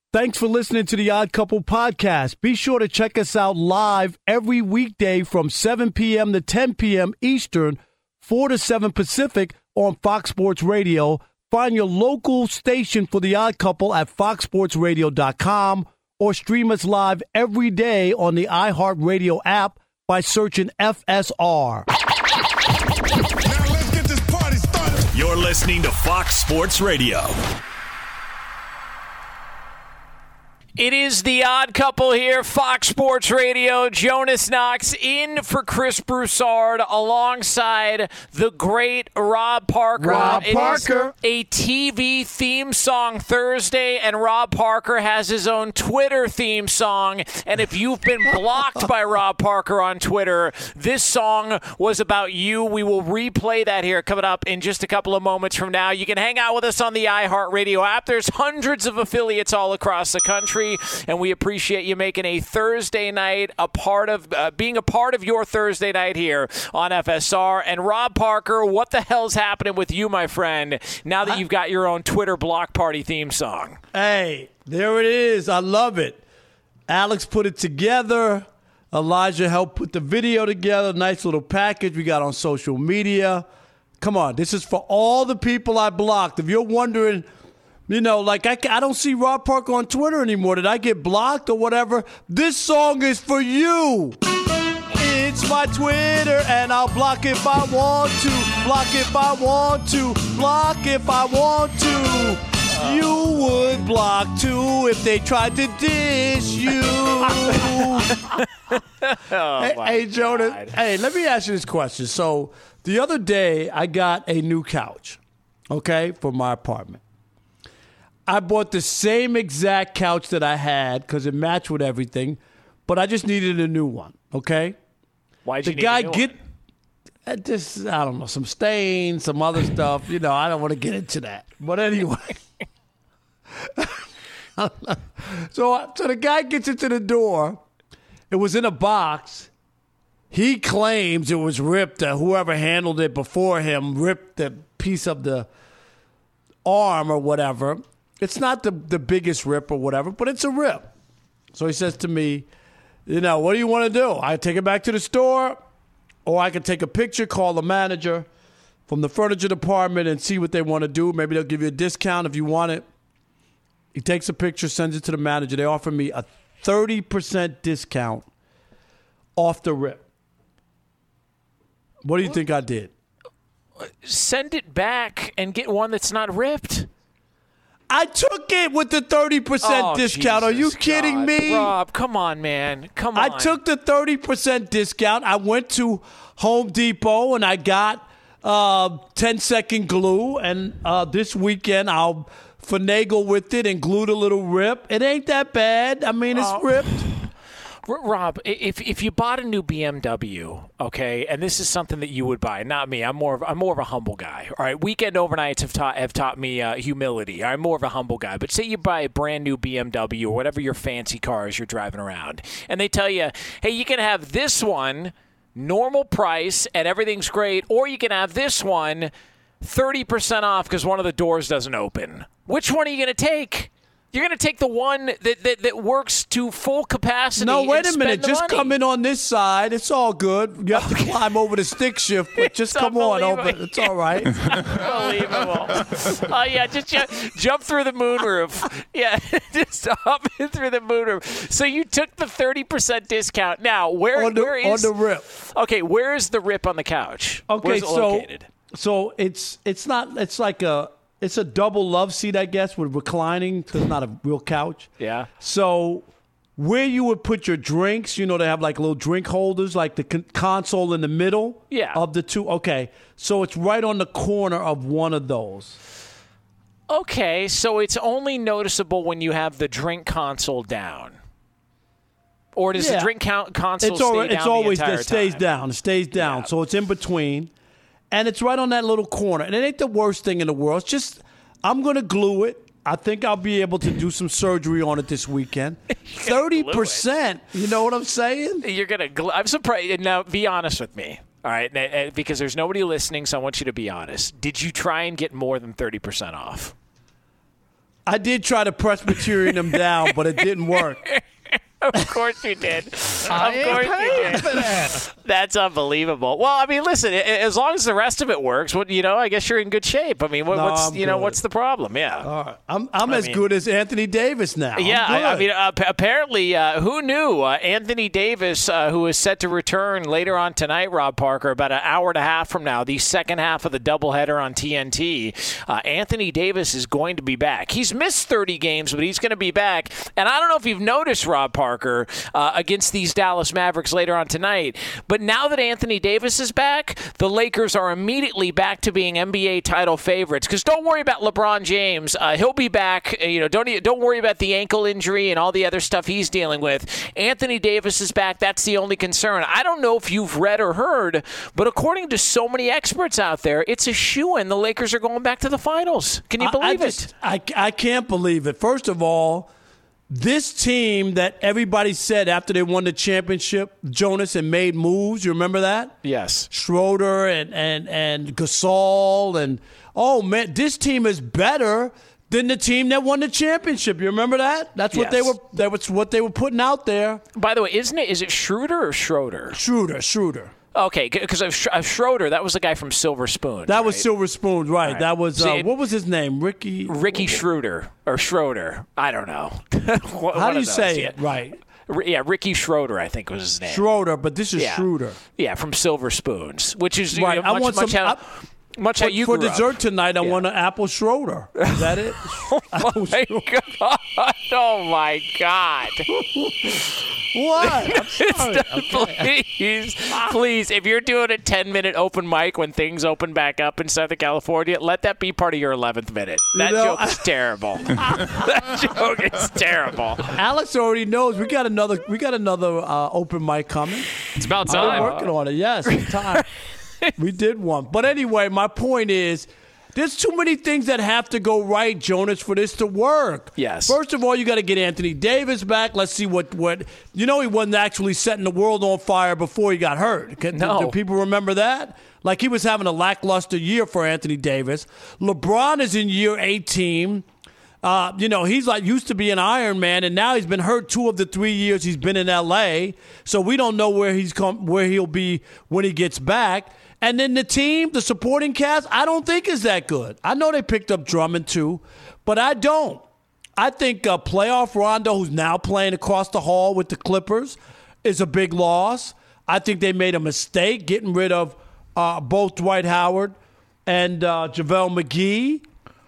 Thanks for listening to the Odd Couple podcast. Be sure to check us out live every weekday from 7 p.m. to 10 p.m. Eastern, 4 to 7 Pacific on Fox Sports Radio. Find your local station for the Odd Couple at foxsportsradio.com or stream us live every day on the iHeartRadio app by searching FSR. Now let's get this party started. You're listening to Fox Sports Radio. It is the Odd Couple here, Fox Sports Radio. Jonas Knox in for Chris Broussard alongside the great Rob Parker. It is a TV theme song Thursday, and Rob Parker has his own Twitter theme song. And if you've been blocked by Rob Parker on Twitter, this song was about you. We will replay that here coming up in just a couple of moments from now. You can hang out with us on the iHeartRadio app. There's hundreds of affiliates all across the country. And we appreciate you making a Thursday night being a part of your Thursday night here on FSR. And Rob Parker, what the hell's happening with you, my friend, now that you've got your own Twitter block party theme song? Hey, there it is. I love it. Alex put it together. Elijah helped put the video together. Nice little package we got on social media. Come on, this is for all the people I blocked. If you're wondering, you know, like I don't see Rob Parker on Twitter anymore. Did I get blocked or whatever? This song is for you. It's my Twitter, and I'll block if I want to. Block if I want to. Block if I want to. You would block too if they tried to diss you. Hey, Jonah. Hey, let me ask you this question. So the other day, I got a new couch, okay, for my apartment. I bought the same exact couch that I had because it matched with everything, but I just needed a new one, okay? Why'd you need a new one? I don't know, some stains, some other stuff. You know, I don't want to get into that. But anyway. So the guy gets into the door. It was in a box. He claims it was ripped. Whoever handled it before him ripped the piece of the arm or whatever. It's not the biggest rip or whatever, but it's a rip. So he says to me, you know, what do you want to do? I take it back to the store, or I can take a picture, call the manager from the furniture department and see what they want to do. Maybe they'll give you a discount if you want it. He takes a picture, sends it to the manager. They offer me a 30% discount off the rip. What do you think I did? Send it back and get one that's not ripped. I took it with the 30% discount. Are you kidding me? Rob, come on, man. Come on. I took the 30% discount. I went to Home Depot and I got 10-second glue. And this weekend I'll finagle with it and glue the little rip. It ain't that bad. I mean, it's ripped. Rob, if you bought a new BMW, okay, and this is something that you would buy, not me. I'm more of a humble guy. All right, weekend overnights have taught me humility. I'm more of a humble guy. But say you buy a brand new BMW or whatever your fancy car is you're driving around, and they tell you, hey, you can have this one normal price and everything's great, or you can have this one 30% off because one of the doors doesn't open. Which one are you going to take? You're going to take the one that works to full capacity. No, wait a minute. Just money. come in on this side. It's all good. You have to climb over the stick shift, but just come on over. It's all right. Unbelievable. Oh, yeah, just jump through the moonroof. Yeah, just hop in through the moonroof. So you took the 30% discount. Now, where is on the rip? Okay, where is the rip on the couch? Okay, Where's it located? So it's not. It's like it's a double love seat, I guess, with reclining. So it's not a real couch. Yeah. So where you would put your drinks, you know, they have like little drink holders, like the console in the middle of the two. Okay. So it's right on the corner of one of those. Okay. So it's only noticeable when you have the drink console down. Or does the drink console stay down it's always the entire it stays time? down. It stays down. Yeah. So it's in between. And it's right on that little corner. And it ain't the worst thing in the world. It's just, I'm going to glue it. I think I'll be able to do some surgery on it this weekend. 30%. You know what I'm saying? You're going to glue. I'm surprised. Now, be honest with me. All right? Because there's nobody listening, so I want you to be honest. Did you try and get more than 30% off? I did try to Presbyterian him down, but it didn't work. Of course you did. Of course you did. That's unbelievable. Well, I mean, listen. As long as the rest of it works, I guess you're in good shape. I mean, what's the problem? Yeah. All right. I'm as good as Anthony Davis now. Yeah. I mean, apparently, who knew? Anthony Davis, who is set to return later on tonight, Rob Parker, about an hour and a half from now, the second half of the doubleheader on TNT. Anthony Davis is going to be back. He's missed 30 games, but he's going to be back. And I don't know if you've noticed, Rob Parker, against these Dallas Mavericks later on tonight. But now that Anthony Davis is back, the Lakers are immediately back to being NBA title favorites. Because don't worry about LeBron James. He'll be back. Don't worry about the ankle injury and all the other stuff he's dealing with. Anthony Davis is back. That's the only concern. I don't know if you've read or heard, but according to so many experts out there, it's a shoo-in. The Lakers are going back to the finals. Can you believe it? I can't believe it. First of all, this team that everybody said after they won the championship, Jonas, and made moves. You remember that? Yes. Schroeder and Gasol and man, this team is better than the team that won the championship. You remember that? That's what what they were putting out there. By the way, is it Schroeder or Schroeder? Schroeder. Okay, because of Schroeder, that was the guy from Silver Spoon. That was Silver Spoon, right. That was, what was his name? Ricky Schroeder, or Schroeder. I don't know. How do you say it? Right. Yeah, Ricky Schroeder, I think was his name. Schroeder, but this is Schroeder. Yeah, from Silver Spoons, which is right. much how you for grew dessert up. tonight, I want an apple Schroeder. Is that it? Oh my God! What? I'm sorry. Please, if you're doing a 10-minute open mic when things open back up in Southern California, let that be part of your 11th minute. That joke is terrible. That joke is terrible. Alex already knows we got another open mic coming. It's about time. We're working on it. Yes, it's time. We did one. But anyway, my point is, there's too many things that have to go right, Jonas, for this to work. Yes. First of all, you got to get Anthony Davis back. Let's see what he wasn't actually setting the world on fire before he got hurt. Do people remember that? Like, he was having a lackluster year for Anthony Davis. LeBron is in year 18. He's like used to be an Iron Man, and now he's been hurt 2 of the 3 years he's been in L.A., so we don't know where he'll be when he gets back. And then the team, the supporting cast, I don't think is that good. I know they picked up Drummond too, but I don't. I think playoff Rondo, who's now playing across the hall with the Clippers, is a big loss. I think they made a mistake getting rid of both Dwight Howard and JaVale McGee.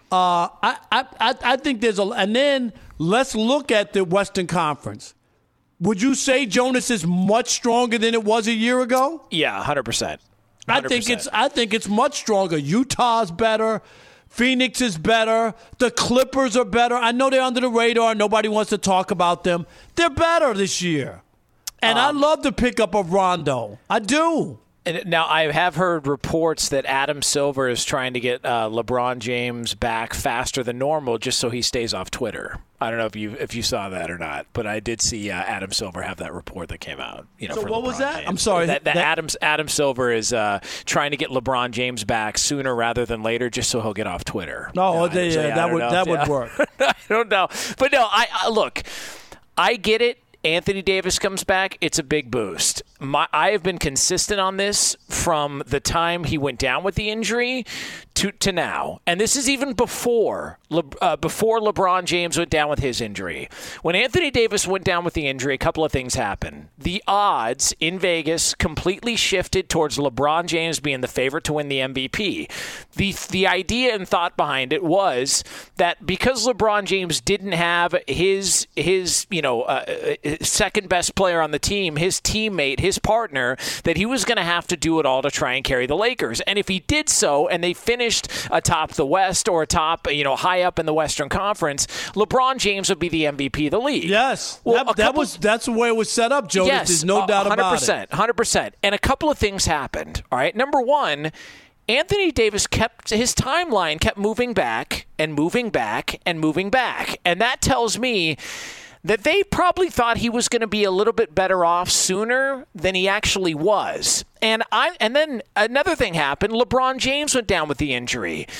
I think there's and then let's look at the Western Conference. Would you say, Jonas, is much stronger than it was a year ago? Yeah, 100%. I think it's much stronger. Utah's better. Phoenix is better. The Clippers are better. I know they're under the radar. Nobody wants to talk about them. They're better this year. And I love the pickup of Rondo. I do. And now, I have heard reports that Adam Silver is trying to get LeBron James back faster than normal just so he stays off Twitter. I don't know if you saw that or not, but I did see Adam Silver have that report that came out. So what was that? James. I'm sorry. That Adam Silver is trying to get LeBron James back sooner rather than later just so he'll get off Twitter. That would work. I don't know. But no, look, I get it. Anthony Davis comes back, it's a big boost. I have been consistent on this from the time he went down with the injury to now. And this is even before LeBron James went down with his injury. When Anthony Davis went down with the injury, a couple of things happened. The odds in Vegas completely shifted towards LeBron James being the favorite to win the MVP. The idea and thought behind it was that because LeBron James didn't have his second best player on the team, his teammate, his partner, that he was going to have to do it all to try and carry the Lakers. And if he did so, and they finished atop the West or atop, high up in the Western Conference, LeBron James would be the MVP of the league. Yes. Well, that's the way it was set up, Jonas. Yes, there's no doubt about it. 100%. And a couple of things happened. All right. Number one, Anthony Davis his timeline kept moving back and moving back and moving back. And that tells me that they probably thought he was going to be a little bit better off sooner than he actually was. And then another thing happened. LeBron James went down with the injury.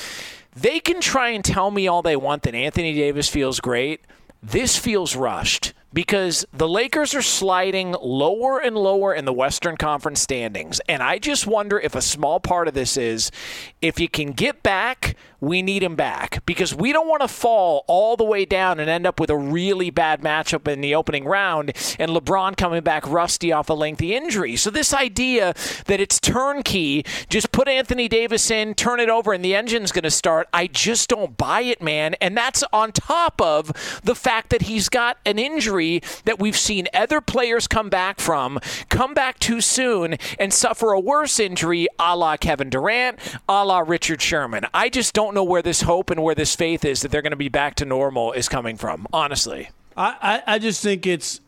they can try and tell me all they want that Anthony Davis feels great. This feels rushed because the Lakers are sliding lower and lower in the Western Conference standings. And I just wonder if a small part of this is if you can get back, we need him back because we don't want to fall all the way down and end up with a really bad matchup in the opening round and LeBron coming back rusty off a lengthy injury. So this idea that it's turnkey, just put Anthony Davis in, turn it over, and the engine's going to start, I just don't buy it, man. And that's on top of the fact that he's got an injury that we've seen other players come back too soon, and suffer a worse injury a la Kevin Durant, a la Richard Sherman. I just don't know where this hope and where this faith is that they're going to be back to normal is coming from, honestly. I just think it's,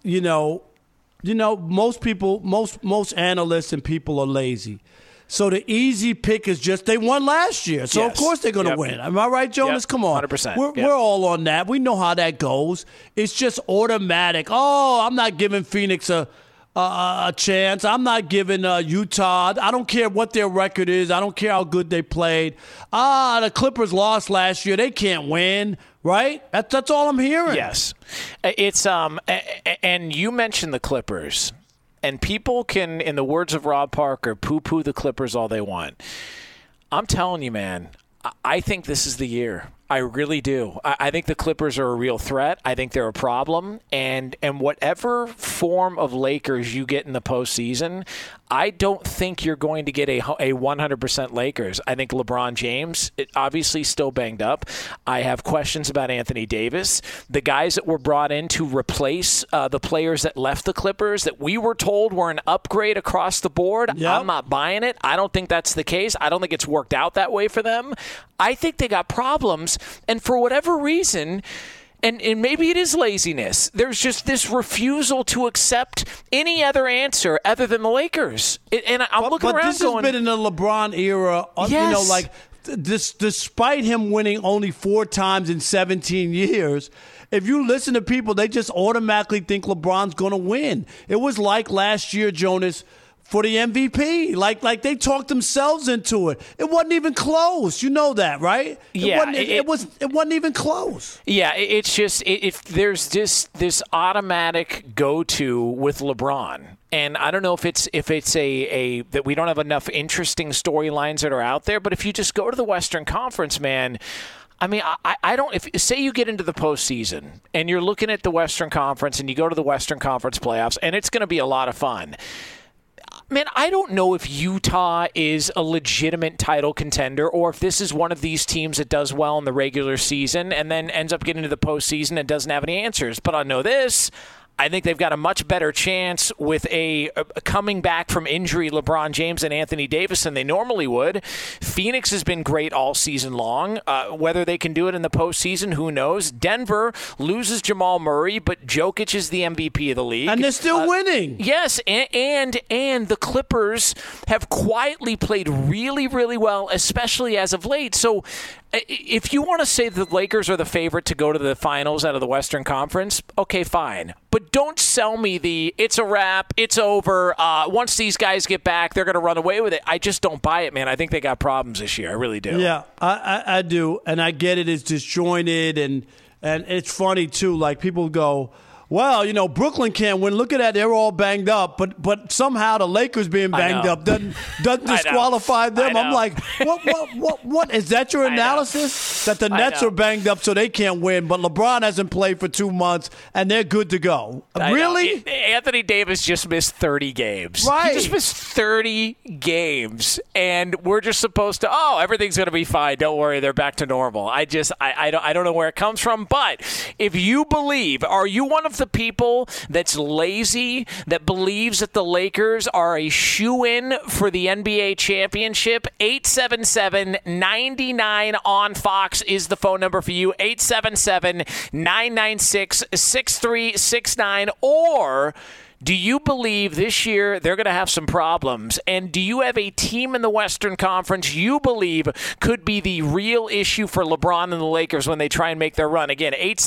most people, most analysts and people are lazy. So the easy pick is just they won last year. So, Of course, they're going to win. Am I right, Jonas? Yep. Come on. 100%. We're all on that. We know how that goes. It's just automatic. Oh, I'm not giving Phoenix a chance. I'm not giving Utah. I don't care what their record is. I don't care how good they played. The Clippers lost last year. They can't win, right? That's all I'm hearing. Yes. It's and you mentioned the Clippers. And people can, in the words of Rob Parker, poo-poo the Clippers all they want. I'm telling you, man, I think this is the year. I really do. I think the Clippers are a real threat. I think they're a problem. And whatever form of Lakers you get in the postseason, I don't think you're going to get a 100% Lakers. I think LeBron James, obviously still banged up. I have questions about Anthony Davis. The guys that were brought in to replace the players that left the Clippers that we were told were an upgrade across the board. Yep. I'm not buying it. I don't think that's the case. I don't think it's worked out that way for them. I think they got problems. And for whatever reason, and maybe it is laziness, there's just this refusal to accept any other answer other than the Lakers. And I'm looking around this going... But this has been in the LeBron era, yes. Despite him winning only 4 times in 17 years, if you listen to people, they just automatically think LeBron's going to win. It was like last year, Jonas, for the MVP. Like they talked themselves into it. It wasn't even close. You know that, right? It wasn't even close. Yeah, it's just if there's this automatic go-to with LeBron. And I don't know if it's a that we don't have enough interesting storylines that are out there, but if you just go to the Western Conference, man, I mean, I don't. If say you get into the postseason and you're looking at the Western Conference and you go to the Western Conference playoffs, and it's going to be a lot of fun. Man, I don't know if Utah is a legitimate title contender or if this is one of these teams that does well in the regular season and then ends up getting to the postseason and doesn't have any answers. But I know this. I think they've got a much better chance with a coming back from injury LeBron James and Anthony Davis than they normally would. Phoenix has been great all season long. Whether they can do it in the postseason, who knows? Denver loses Jamal Murray, but Jokic is the MVP of the league. And they're still winning. Yes, and the Clippers have quietly played really, really well, especially as of late. So if you want to say the Lakers are the favorite to go to the finals out of the Western Conference, okay, fine. But don't sell me it's a wrap, it's over. Once these guys get back, they're going to run away with it. I just don't buy it, man. I think they got problems this year. I really do. Yeah, I do. And I get it. It's disjointed. And it's funny, too. Like, people go, well, Brooklyn can't win. Look at that. They're all banged up. But somehow the Lakers being banged up doesn't disqualify them. I'm like, what? Is that your analysis? That the Nets are banged up so they can't win, but LeBron hasn't played for 2 months and they're good to go. Really? Anthony Davis just missed 30 games. Right. He just missed 30 games. And we're just supposed to, everything's going to be fine. Don't worry. They're back to normal. I don't know where it comes from. But if you believe, are you one of the people that's lazy, that believes that the Lakers are a shoo-in for the NBA championship? 877-99 on Fox is the phone number for you. 877-996-6369. Or Do you believe this year they're going to have some problems? And do you have a team in the Western Conference you believe could be the real issue for LeBron and the Lakers when they try and make their run? Again,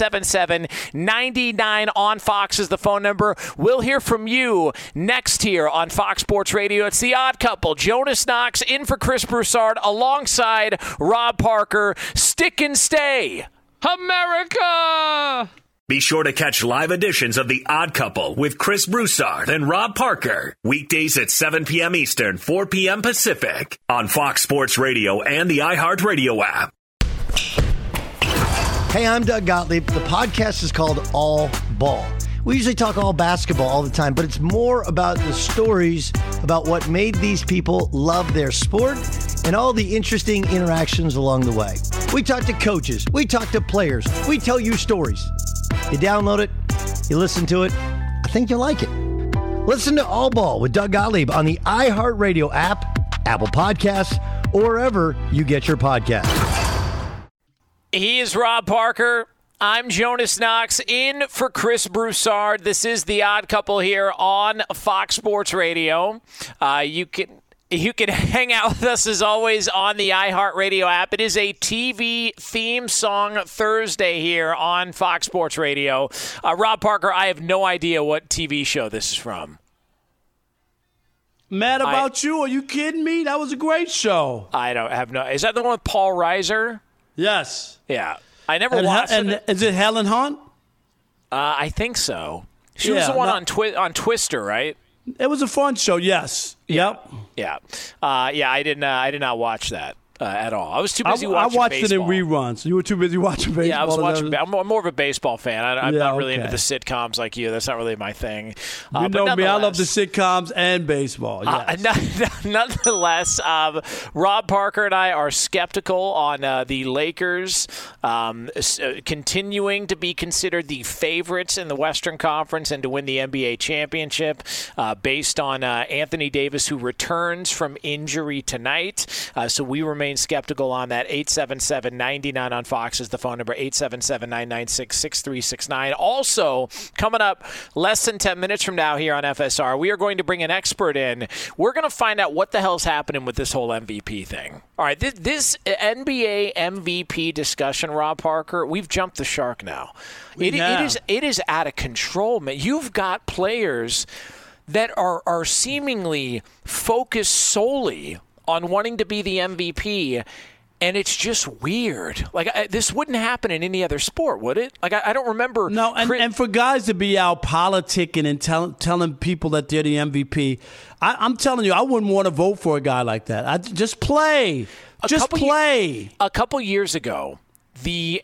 877-99 on Fox is the phone number. We'll hear from you next here on Fox Sports Radio. It's The Odd Couple. Jonas Knox in for Chris Broussard alongside Rob Parker. Stick and stay. America! Be sure to catch live editions of The Odd Couple with Chris Broussard and Rob Parker. Weekdays at 7 p.m. Eastern, 4 p.m. Pacific on Fox Sports Radio and the iHeartRadio app. Hey, I'm Doug Gottlieb. The podcast is called All Ball. We usually talk all basketball all the time, but it's more about the stories about what made these people love their sport and all the interesting interactions along the way. We talk to coaches. We talk to players. We tell you stories. You download it. You listen to it. I think you'll like it. Listen to All Ball with Doug Gottlieb on the iHeartRadio app, Apple Podcasts, or wherever you get your podcasts. He is Rob Parker. I'm Jonas Knox in for Chris Broussard. This is The Odd Couple here on Fox Sports Radio. You can hang out with us as always on the iHeartRadio app. It is a TV theme song Thursday here on Fox Sports Radio. Rob Parker, I have no idea what TV show this is from. Mad About You? Are you kidding me? That was a great show. I don't have no. Is that the one with Paul Reiser? Yes. Yeah. I never watched it. And is it Helen Hunt? I think so. She was the one on Twister, right? It was a fun show, yes. Yep. Yeah. I did not watch that at all. I was too busy watching I watched baseball. it in reruns. You were too busy watching baseball. Yeah, I was watching. I'm more of a baseball fan. I'm not really into the sitcoms like you. That's not really my thing. You know me. I love the sitcoms and baseball. Yes. Nonetheless, Rob Parker and I are skeptical on the Lakers continuing to be considered the favorites in the Western Conference and to win the NBA championship based on Anthony Davis, who returns from injury tonight. So we remain skeptical on that. 877-99 on Fox is the phone number, 877-996-6369. Also, coming up less than 10 minutes from now here on FSR, we are going to bring an expert in. We're going to find out what the hell's happening with this whole MVP thing. All right, this NBA MVP discussion, Rob Parker, we've jumped the shark now. It is out of control, man. You've got players that are seemingly focused solely on wanting to be the MVP, and it's just weird. Like, this wouldn't happen in any other sport, would it? Like, I don't remember. No, and for guys to be out politicking and telling people that they're the MVP, I'm telling you, I wouldn't want to vote for a guy like that. Just play. Play. A couple years ago, the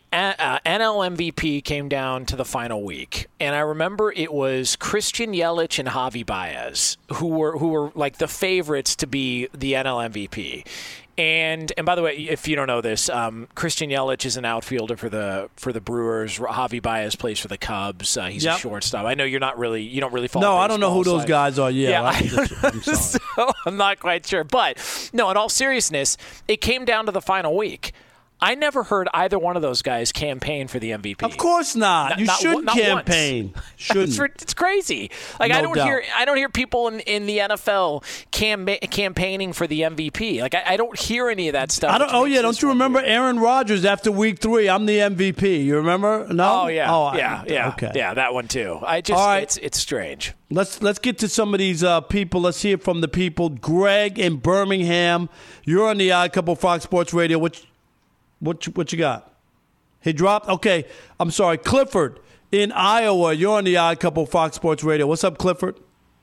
NL MVP came down to the final week, and I remember it was Christian Yelich and Javi Baez who were like the favorites to be the NL MVP. And by the way, if you don't know this, Christian Yelich is an outfielder for the Brewers. Javi Baez plays for the Cubs. He's a shortstop. I know you don't really follow. No, I don't know who those guys are. I'm sorry. So I'm not quite sure. But no, in all seriousness, it came down to the final week. I never heard either one of those guys campaign for the MVP. Of course not. You shouldn't campaign. Shouldn't. It's crazy. Like, no I don't hear people in the NFL campaigning for the MVP. Like, I don't hear any of that stuff. Don't you remember Aaron Rodgers after week 3? I'm the MVP. You remember? No. Oh yeah. Okay. Yeah, that one too. All right. It's strange. Let's get to some of these people. Let's hear from the people. Greg in Birmingham. You're on the Odd Couple Fox Sports Radio. What you got? He dropped? Okay. I'm sorry. Clifford in Iowa. You're on the Odd Couple Fox Sports Radio. What's up, Clifford?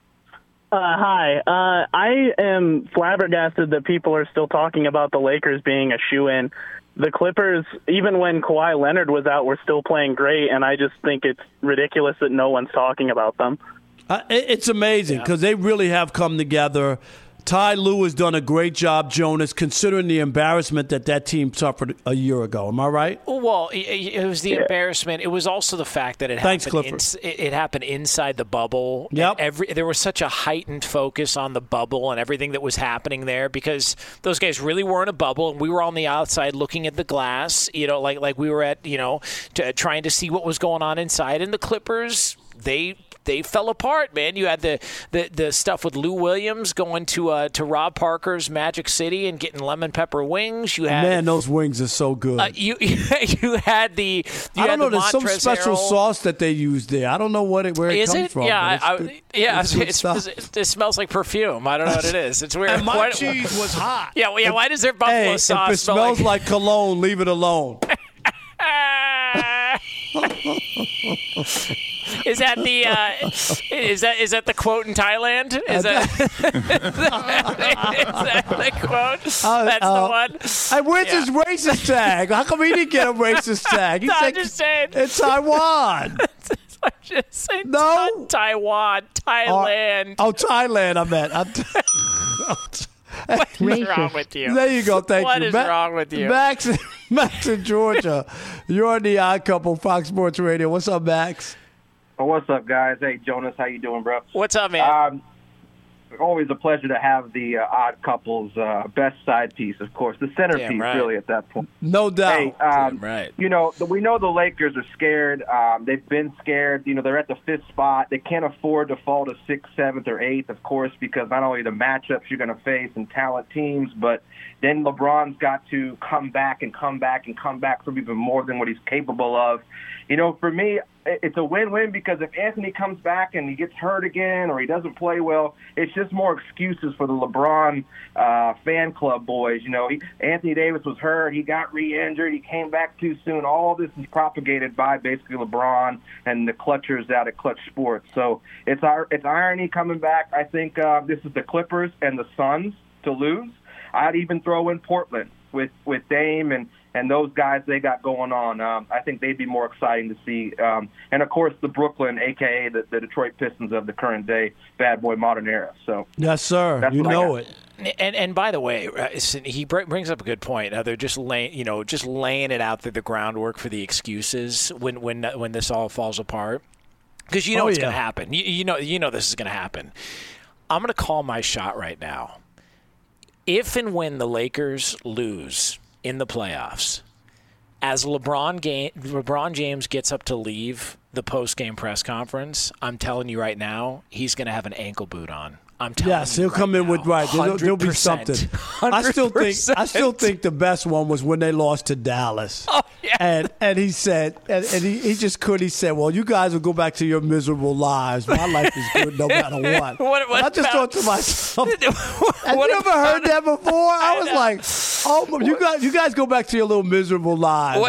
Hi. I am flabbergasted that people are still talking about the Lakers being a shoo-in. The Clippers, even when Kawhi Leonard was out, were still playing great, and I just think it's ridiculous that no one's talking about them. It's amazing because they really have come together. Ty Lue has done a great job, Jonas, considering the embarrassment that team suffered a year ago. Am I right? Well, it was the embarrassment. It was also the fact that it happened inside the bubble. Yep. There was such a heightened focus on the bubble and everything that was happening there because those guys really were in a bubble, and we were on the outside looking at the glass, like we were at, trying to see what was going on inside. And the Clippers, they they fell apart, man. You had the stuff with Lou Williams going to Rob Parker's Magic City and getting lemon pepper wings. You had Man, those wings are so good. you had the I don't know. the There's some Montrezl special Harrell. sauce that they use there. I don't know where it Is comes it? from. Yeah, It's good stuff. it smells like perfume. I don't know what it is. It's weird. And my Why- cheese was hot. Yeah, well, yeah. Why does their buffalo Hey, sauce if it smell smells like cologne, leave it alone. Is that the is that the quote in Thailand? Is that the quote? That's the one. Hey, where's his racist tag? How come he didn't get a racist tag? He No, said I'm just saying. it's Taiwan. I'm just saying. No. Not Taiwan, Thailand. Oh, Thailand, I meant. What is wrong with you? There you go. Thank What you. is wrong with you? Max in Georgia. You're on the Odd Couple, Fox Sports Radio. What's up, Max? Oh, what's up, guys? Hey, Jonas, how you doing, bro? What's up, man? Always a pleasure to have the Odd Couple's best side piece, of course, the centerpiece, Damn right. really, at that point. No doubt. Hey, right. we know the Lakers are scared. They've been scared. They're at the 5th spot. They can't afford to fall to 6th, 7th, or 8th, of course, because not only the matchups you're going to face and talent teams, but then LeBron's got to come back from even more than what he's capable of. For me, it's a win-win because if Anthony comes back and he gets hurt again or he doesn't play well, it's just more excuses for the LeBron fan club boys. Anthony Davis was hurt. He got re-injured. He came back too soon. All this is propagated by basically LeBron and the clutchers out at Clutch Sports. So it's irony coming back. I think this is the Clippers and the Suns to lose. I'd even throw in Portland with Dame and those guys they got going on. I think they'd be more exciting to see. And, of course, the Brooklyn, a.k.a. the Detroit Pistons of the current day, bad boy modern era. So Yes, sir. That's You what I know got. it. And by the way, he brings up a good point. They're just laying it out there, the groundwork for the excuses when this all falls apart. Because it's going to happen. You know this is going to happen. I'm going to call my shot right now. If and when the Lakers lose in the playoffs, as LeBron James gets up to leave the post-game press conference, I'm telling you right now, he's going to have an ankle boot on. I'm telling Yes, you he'll come in with right. There'll be 100%. something. I still think the best one was when they lost to Dallas. Oh, yeah. And he said, and he just couldn't. He said, "Well, you guys will go back to your miserable lives. My life is good no matter what." What I just about- thought to myself, have What you ever about- heard that before? I was like, "Oh, you guys go back to your little miserable lives.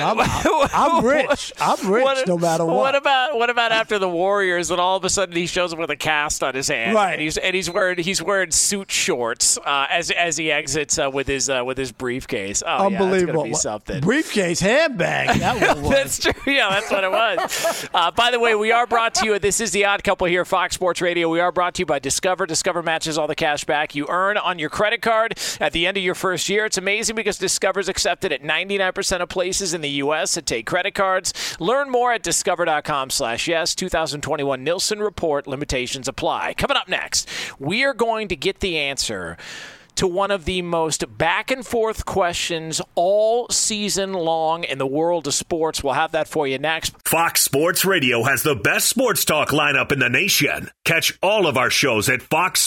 I'm rich. I'm rich no matter what." What about after the Warriors when all of a sudden he shows up with a cast on his hand, Right. And he's wearing suit shorts as he exits with his briefcase. Oh, Unbelievable. Yeah, it's gonna be something. Briefcase, handbag. That one was. That's true. Yeah, that's what it was. By the way, we are brought to you. This is the Odd Couple here, Fox Sports Radio. We are brought to you by Discover. Discover matches all the cash back you earn on your credit card at the end of your first year. It's amazing because Discover's accepted at 99% of places in the U.S. that take credit cards. Learn more at discover.com/yes. 2021 Nielsen Report. Limitations apply. Coming up next, we are going to get the answer to one of the most back-and-forth questions all season long in the world of sports. We'll have that for you next. Fox Sports Radio has the best sports talk lineup in the nation. Catch all of our shows at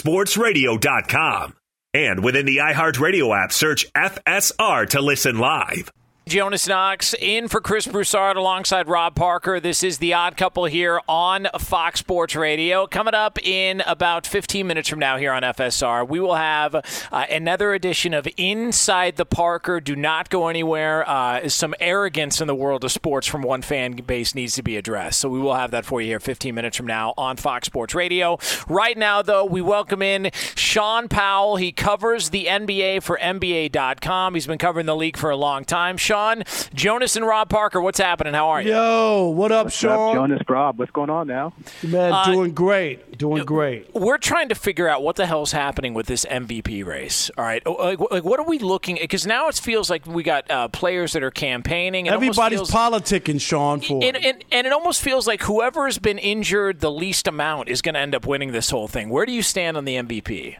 foxsportsradio.com. And within the iHeartRadio app, search FSR to listen live. Jonas Knox in for Chris Broussard alongside Rob Parker. This is the Odd Couple here on Fox Sports Radio. Coming up in about 15 minutes from now here on FSR, we will have another edition of Inside the Parker. Do not go anywhere. Some arrogance in the world of sports from one fan base needs to be addressed. So we will have that for you here 15 minutes from now on Fox Sports Radio. Right now, though, we welcome in Sean Powell. He covers the NBA for NBA.com. He's been covering the league for a long time. Sean, Jonas and Rob Parker, what's happening? How are you? Yo, what up, Sean? Jonas, Rob, what's going on now? Man, doing great. We're trying to figure out what the hell's happening with this MVP race. All right, like what are we looking at? Because now it feels like we got players that are campaigning. Everybody's politicking, Sean, for and it almost feels like whoever has been injured the least amount is going to end up winning this whole thing. Where do you stand on the MVP?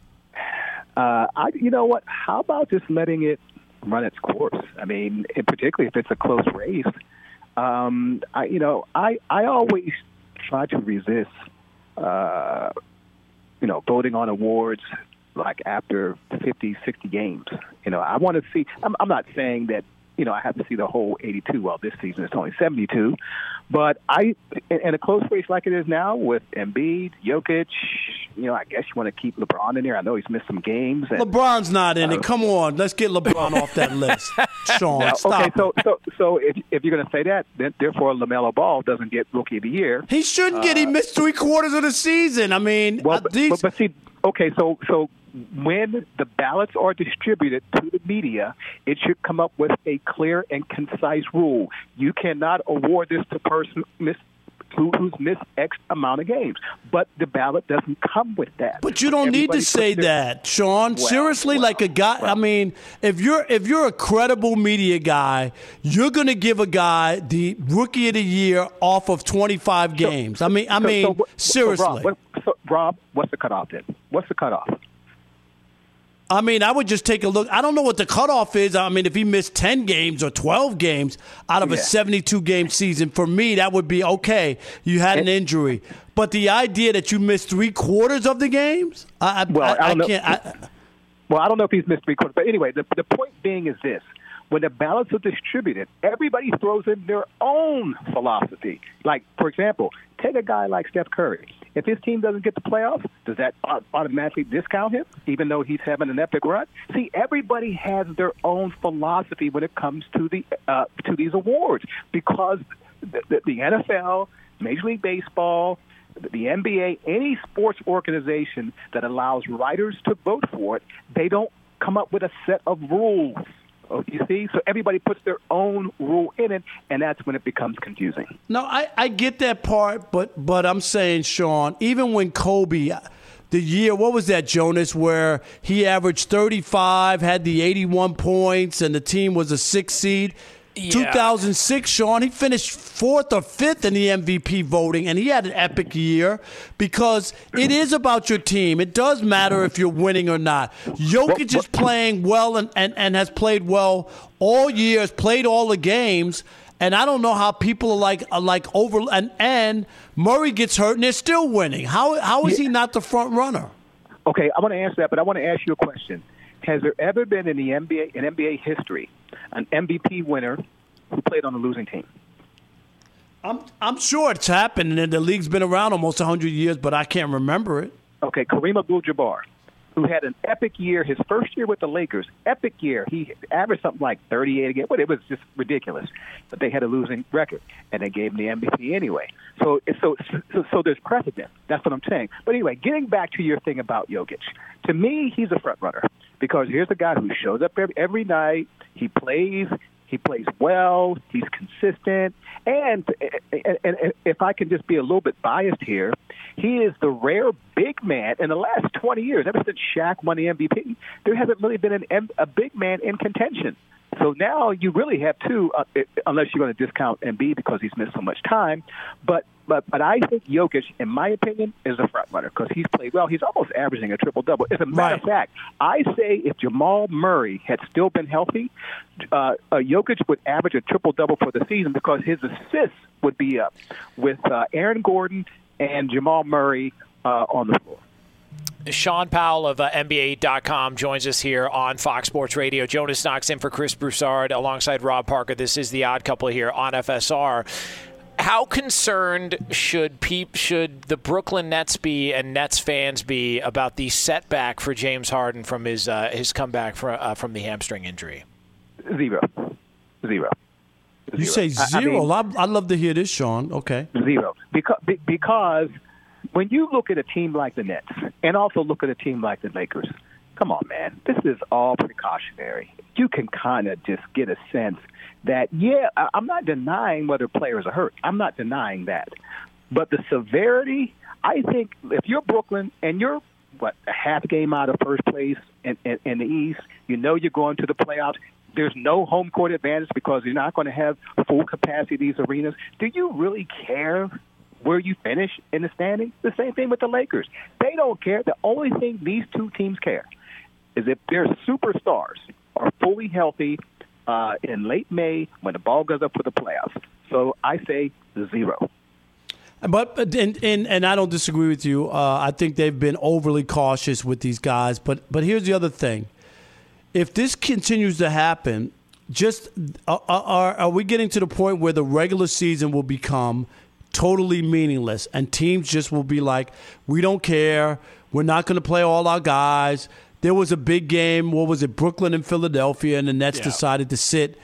You know what? How about just letting it run its course? I mean, particularly if it's a close race. I always try to resist voting on awards like after 50, 60 games. I want to see. I'm not saying that. I have to see the whole 82. Well, this season it's only 72. But in a close race like it is now with Embiid, Jokic, I guess you want to keep LeBron in there. I know he's missed some games. And, LeBron's not in it. Come on, let's get LeBron off that list. Sean, stop. Okay, so if you're going to say that, then therefore LaMelo Ball doesn't get Rookie of the Year. He shouldn't get. He missed 3/4 of the season. I mean, but see, okay, so when the ballots are distributed to the media, it should come up with a clear and concise rule. You cannot award this to person who's missed X amount of games. But the ballot doesn't come with that. But you don't need to say that, Sean. Seriously, like a guy. I mean, if you're a credible media guy, you're going to give a guy the Rookie of the Year off of 25 games. Seriously. Rob, what's the cutoff then? What's the cutoff? I mean, I would just take a look. I don't know what the cutoff is. I mean, if he missed 10 games or 12 games out of a 72-game season, for me, that would be okay. You had an injury. But the idea that you missed 3/4 of the games, I can't. Well, I don't know if he's missed 3/4. But anyway, the point being is this. When the ballots are distributed, everybody throws in their own philosophy. Like, for example, take a guy like Steph Curry. If his team doesn't get the playoffs, does that automatically discount him, even though he's having an epic run? See, everybody has their own philosophy when it comes to these awards, because the NFL, Major League Baseball, the NBA, any sports organization that allows writers to vote for it, they don't come up with a set of rules. You see? So everybody puts their own rule in it, and that's when it becomes confusing. No, I get that part, but I'm saying, Sean, even when Kobe, the year, what was that, Jonas, where he averaged 35, had the 81 points, and the team was a 6th seed? Yeah. 2006, Sean, he finished 4th or 5th in the MVP voting, and he had an epic year because it is about your team. It does matter if you're winning or not. Jokic is playing well and has played well all year, has played all the games, and I don't know how people are like over and Murray gets hurt and they're still winning. How is he not the front runner? Okay, I want to answer that, but I want to ask you a question. Has there ever been in NBA history an MVP winner who played on a losing team? I'm sure it's happened, and the league's been around almost 100 years, but I can't remember it. Okay, Kareem Abdul-Jabbar, who had an epic year, his first year with the Lakers, epic year. He averaged something like 38 a game, but it was just ridiculous. But they had a losing record, and they gave him the MVP anyway. So there's precedent. That's what I'm saying. But anyway, getting back to your thing about Jokic, to me, he's a front runner because here's a guy who shows up every night. He plays well. He's consistent. And if I can just be a little bit biased here, he is the rare big man in the last 20 years. Ever since Shaq won the MVP, there hasn't really been a big man in contention. So now you really have two, unless you're going to discount Embiid because he's missed so much time. But I think Jokic, in my opinion, is a front runner because he's played well. He's almost averaging a triple-double. As a matter of fact, I say if Jamal Murray had still been healthy, Jokic would average a triple-double for the season because his assists would be up with Aaron Gordon and Jamal Murray on the floor. Sean Powell of NBA.com joins us here on Fox Sports Radio. Jonas Knox in for Chris Broussard alongside Rob Parker. This is the Odd Couple here on FSR. How concerned should the Brooklyn Nets be and Nets fans be about the setback for James Harden from his comeback from the hamstring injury? Zero. You say zero? I'd love to hear this, Sean. Okay. Zero. Because when you look at a team like the Nets and also look at a team like the Lakers, come on, man, this is all precautionary. You can kind of just get a sense that, I'm not denying whether players are hurt. I'm not denying that. But the severity, I think if you're Brooklyn and you're, a half game out of first place in the East, you know you're going to the playoffs. There's no home court advantage because you're not going to have full capacity of these arenas. Do you really care where you finish in the standings? The same thing with the Lakers. They don't care. The only thing these two teams care is if their superstars are fully healthy in late May when the ball goes up for the playoffs. So I say zero. But and I don't disagree with you. I think they've been overly cautious with these guys. But here's the other thing: if this continues to happen, just are we getting to the point where the regular season will become totally meaningless, and teams just will be like, we don't care. We're not going to play all our guys. There was a big game. What was it? Brooklyn and Philadelphia, and the Nets decided to sit,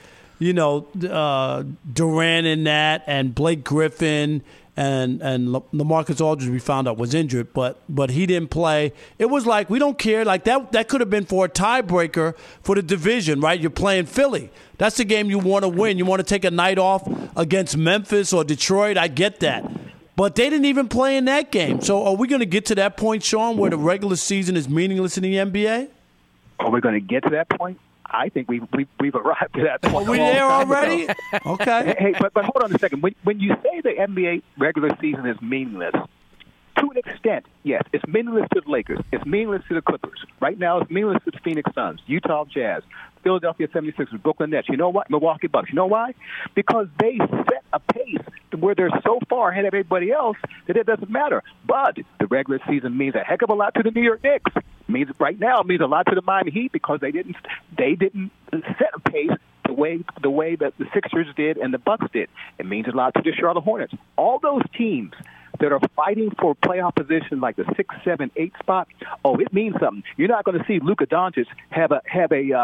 Durant in that, and Blake Griffin and LaMarcus Aldridge, we found out, was injured, but he didn't play. It was like, we don't care. Like that could have been for a tiebreaker for the division, right? You're playing Philly. That's the game you want to win. You want to take a night off against Memphis or Detroit. I get that. But they didn't even play in that game. So are we going to get to that point, Sean, where the regular season is meaningless in the NBA? Are we going to get to that point? I think we've arrived to that point. Are we there already? Okay. Hey, but hold on a second. When you say the NBA regular season is meaningless, to an extent, yes, it's meaningless to the Lakers. It's meaningless to the Clippers. Right now, it's meaningless to the Phoenix Suns, Utah Jazz, Philadelphia 76ers, Brooklyn Nets. You know what? Milwaukee Bucks. You know why? Because they set a pace where they're so far ahead of everybody else that it doesn't matter. But the regular season means a heck of a lot to the New Means right now it means a lot to the Miami Heat because they didn't set a pace the way that the Sixers did and the Bucks did. It means a lot to the Charlotte Hornets. All those teams that are fighting for playoff position like the 6, 7, 8 spot, it means something. You're not going to see Luka Doncic have a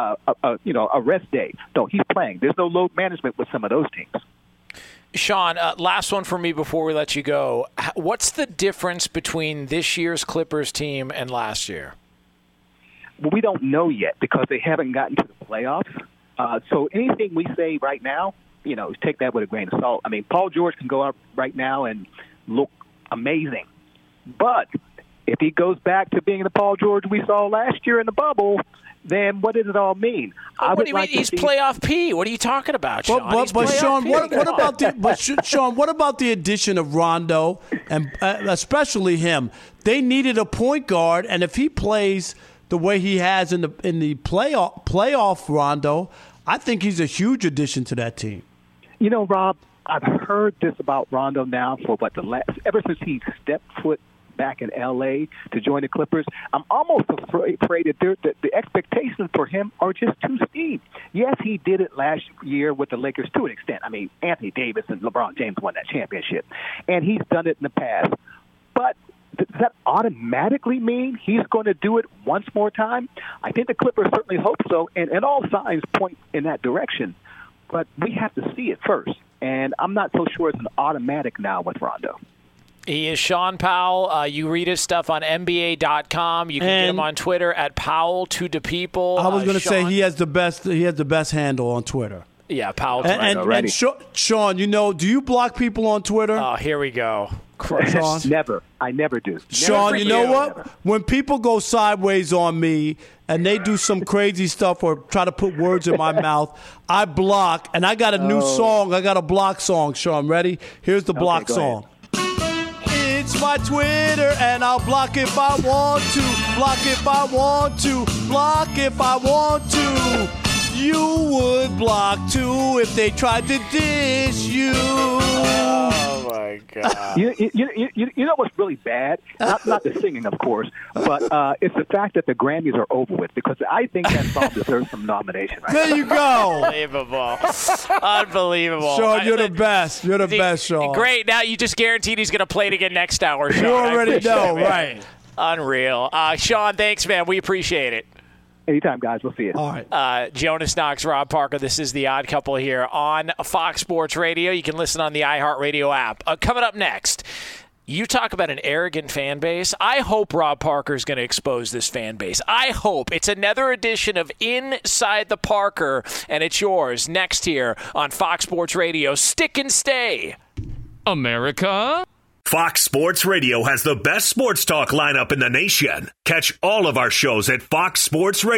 rest day. No, he's playing. There's no load management with some of those teams. Sean, last one for me before we let you go. What's the difference between this year's Clippers team and last year? Well, we don't know yet because they haven't gotten to the playoffs. So anything we say right now, take that with a grain of salt. I mean, Paul George can go out right now and look amazing. But if he goes back to being the Paul George we saw last year in the bubble, then what does it all mean? What do you mean? He's playoff P. What are you talking about, Sean? But Sean, what about the addition of Rondo and especially him? They needed a point guard, and if he plays the way he has in the playoff Rondo, I think he's a huge addition to that team. Rob, I've heard this about Rondo now for ever since he stepped foot back in L.A. to join the Clippers. I'm almost afraid that the expectations for him are just too steep. Yes, he did it last year with the Lakers to an extent. I mean, Anthony Davis and LeBron James won that championship, and he's done it in the past. But does that automatically mean he's going to do it once more time? I think the Clippers certainly hope so, and all signs point in that direction. But we have to see it first, and I'm not so sure it's an automatic now with Rondo. He is Sean Powell. You read his stuff on NBA.com. You can get him on Twitter at Powell2ThePeople. I was going to say he has the best handle on Twitter. Yeah, Powell. And Sean, do you block people on Twitter? Oh, here we go. Sean? Never. I never do. Sean, you know what? When people go sideways on me and they do some crazy stuff or try to put words in my mouth, I block. And I got a new song. I got a block song, Sean. Ready? Here's the block song. It's my Twitter, and I'll block if I want to. Block if I want to. Block if I want to. You would block too if they tried to dish you. Oh my God! You know what's really bad? Not the singing, of course, but it's the fact that the Grammys are over with because I think that song deserves some nomination. Right there you go. Unbelievable. Sean, you're the best. You're the best, Sean. Great. Now you just guaranteed he's going to play it again next hour, Sean. You already know, right? Unreal. Sean, thanks, man. We appreciate it. Anytime, guys. We'll see you. All right. Jonas Knox, Rob Parker. This is The Odd Couple here on Fox Sports Radio. You can listen on the iHeartRadio app. Coming up next, you talk about an arrogant fan base. I hope Rob Parker is going to expose this fan base. I hope. It's another edition of Inside the Parker, and it's yours next here on Fox Sports Radio. Stick and stay. America. Fox Sports Radio has the best sports talk lineup in the nation. Catch all of our shows at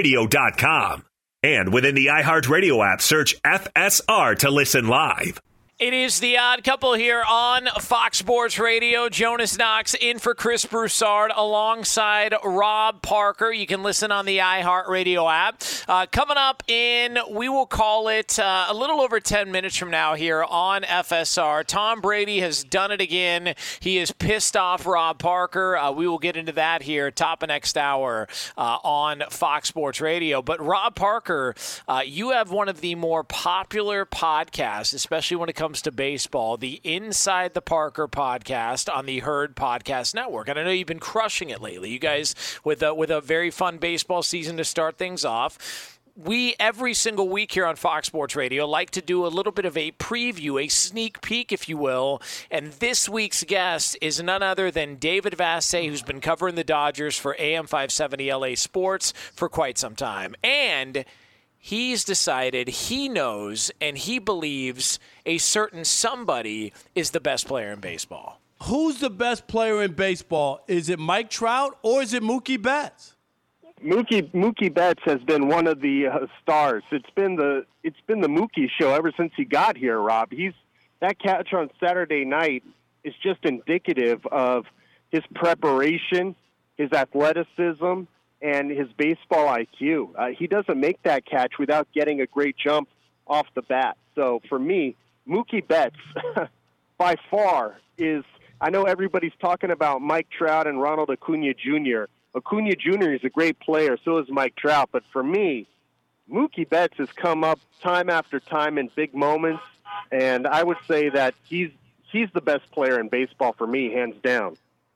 foxsportsradio.com. And within the iHeartRadio app, search FSR to listen live. It is the Odd Couple here on Fox Sports Radio. Jonas Knox in for Chris Broussard alongside Rob Parker. You can listen on the iHeartRadio app. Coming up in, we will call it a little over 10 minutes from now here on FSR. Tom Brady has done it again. He has pissed off Rob Parker. We will get into that here top of next hour on Fox Sports Radio. But Rob Parker, you have one of the more popular podcasts, especially when it comes to baseball, the Inside the Parker podcast on the Herd Podcast Network. And I know you've been crushing it lately. You guys, with a very fun baseball season to start things off. We, every single week here on Fox Sports Radio, like to do a little bit of a preview, a sneak peek, if you will. And this week's guest is none other than David Vassegh, who's been covering the Dodgers for AM 570 LA Sports for quite some time. And he's decided he knows and he believes a certain somebody is the best player in baseball. Who's the best player in baseball? Is it Mike Trout or is it Mookie Betts? Mookie Betts has been one of the stars. It's been the Mookie show ever since he got here, Rob. That catch on Saturday night is just indicative of his preparation, his athleticism, and his baseball IQ. He doesn't make that catch without getting a great jump off the bat. So for me, Mookie Betts, by far, is – I know everybody's talking about Mike Trout and Ronald Acuna Jr. Acuna Jr. is a great player, so is Mike Trout. But for me, Mookie Betts has come up time after time in big moments, and I would say that he's the best player in baseball for me, hands down.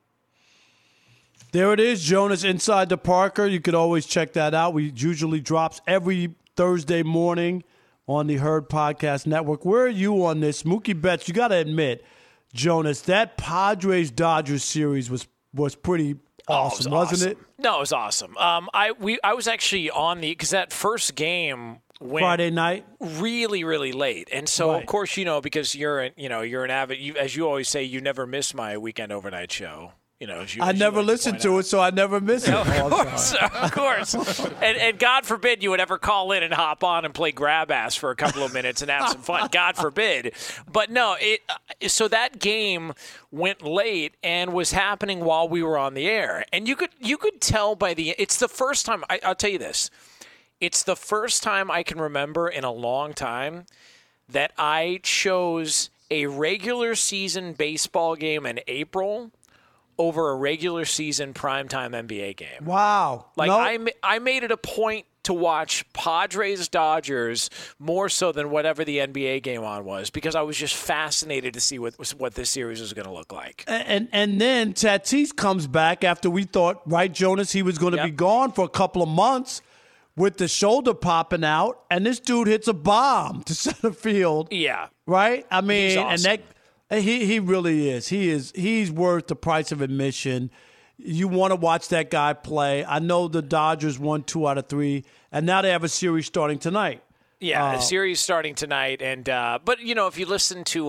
There it is, Jonas, Inside the Parker. You could always check that out. We usually drops every Thursday morning on the Herd Podcast Network. Where are you on this? Mookie Betts, you got to admit, Jonas, that Padres-Dodgers series was pretty awesome, wasn't it? No, it was awesome. I was actually on because that first game went Friday night really, really late, and so right. Of course because you're an avid, as you always say, you never miss my weekend overnight show. I never listened to it, so I never miss it. Of course. And God forbid you would ever call in and hop on and play grab ass for a couple of minutes and have some fun. God forbid. But no, so that game went late and was happening while we were on the air. And you could tell it's the first time, I'll tell you this, it's the first time I can remember in a long time that I chose a regular season baseball game in April over a regular season primetime NBA game. Wow. I made it a point to watch Padres-Dodgers more so than whatever the NBA game on was because I was just fascinated to see what this series was going to look like. And then Tatis comes back after we thought, right, Jonas, he was going to be gone for a couple of months with the shoulder popping out, and this dude hits a bomb to center field. Yeah. Right? I mean, he's awesome. And he really is. He's worth the price of admission. You want to watch that guy play. I know the Dodgers won 2 out of 3, and now they have a series starting tonight. Yeah, a series starting tonight, and but if you listen to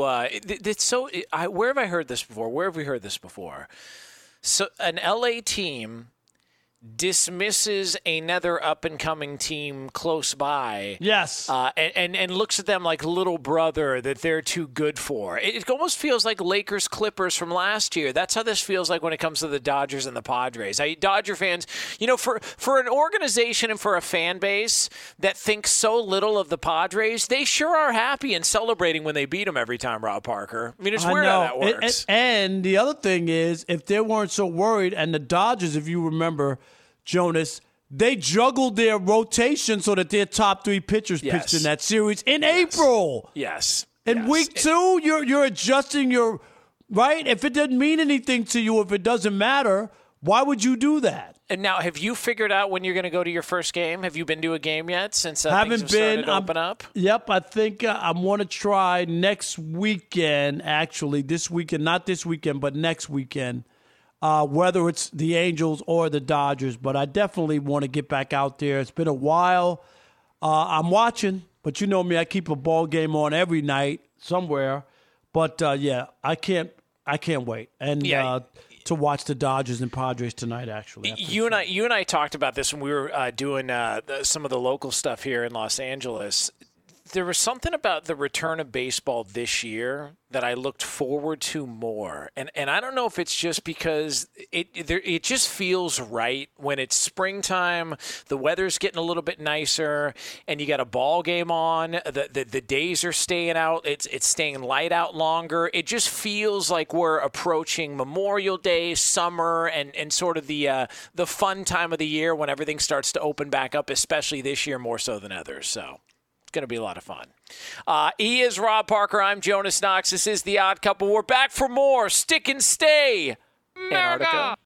where have I heard this before? Where have we heard this before? So an LA team dismisses another up-and-coming team close by. Yes. And looks at them like little brother that they're too good for. It almost feels like Lakers-Clippers from last year. That's how this feels like when it comes to the Dodgers and the Padres. Dodger fans, for an organization and for a fan base that thinks so little of the Padres, they sure are happy and celebrating when they beat them every time, Rob Parker. I mean, it's weird how that works. And the other thing is, if they weren't so worried, and the Dodgers, if you remember, Jonas, they juggled their rotation so that their top 3 pitchers pitched in that series in April. Yes. In week 2, you're adjusting your right. If it doesn't mean anything to you, if it doesn't matter, why would you do that? And now, have you figured out when you're going to go to your first game? Have you been to a game yet since things have started to open up? Yep, I think I want to try next weekend. Actually, this weekend, not this weekend, but next weekend. Whether it's the Angels or the Dodgers, but I definitely want to get back out there. It's been a while. I'm watching, but you know me, I keep a ball game on every night somewhere. But I can't wait to watch the Dodgers and Padres tonight. Actually, you and I talked about this when we were doing some of the local stuff here in Los Angeles. there was something about the return of baseball this year that I looked forward to more. And I don't know if it's just because it just feels right when it's springtime, the weather's getting a little bit nicer, and you got a ball game on, the days are staying out, it's staying light out longer. It just feels like we're approaching Memorial Day, summer, and sort of the fun time of the year when everything starts to open back up, especially this year more so than others. So it's going to be a lot of fun. He is Rob Parker. I'm Jonas Knox. This is The Odd Couple. We're back for more Stick and Stay, Antarctica.